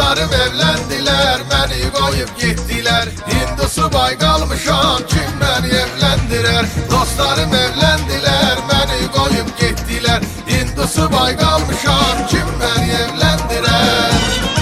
Dostlarım evlendiler, beni koyup gittiler. Hindusu bay kalmışam, kim beni evlendirer? Dostlarım evlendiler, beni koyup gittiler. Hindusu bay kalmışam, kim beni evlendirer?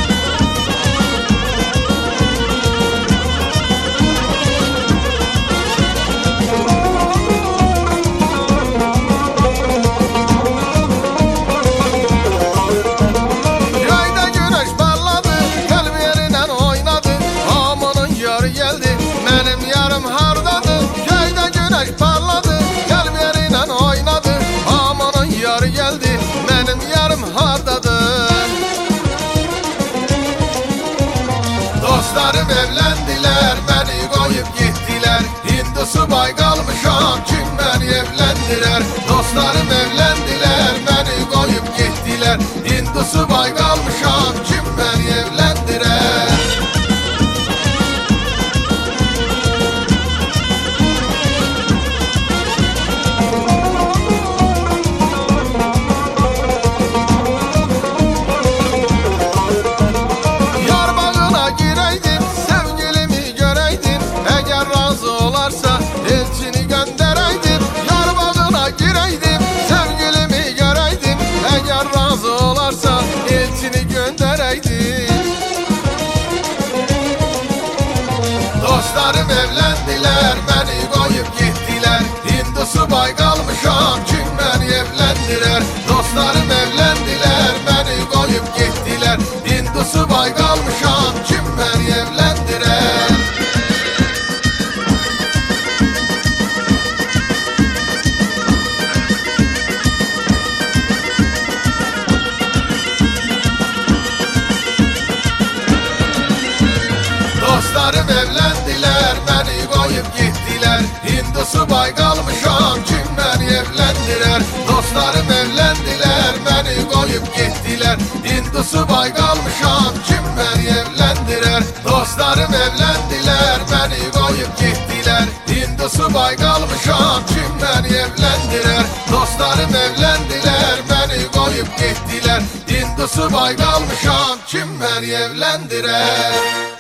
Dostlarım evlendiler, beni koyup gittiler. Hindusu bay kalmışam, kim beni evlendirer? Dostlarım evlendiler, beni koyup gittiler. Hindusu bay kalmışam, kim beni evlendirer? Elçini göndereydim, yar bağına gireydim. Sevgilimi göreydim, eğer razı olarsa elçini göndereydim. Dostlarım evlendiler, beni koyup gittiler. Hindusu bay kalmışam, kim beni evlendirer? Dostlarım evlendiler, beni koyup gittiler. Hindusu bay kalmışam, kim beni evlendirer? Dostlarım evlendiler, beni koyup gittiler. Hindusu bay kalmışam, kim beni evlendirer? Dostlarım evlendiler, beni koyup gittiler. Hindusu bay kalmışam, kim beni evlendirer? Dostlarım evlendiler, beni koyup gittiler. Hindusu bay kalmışam, kim beni evlendirer? Dostlarım evlendiler, beni koyup gittiler. Hindusu bay kalmışam, kim beni evlendirer?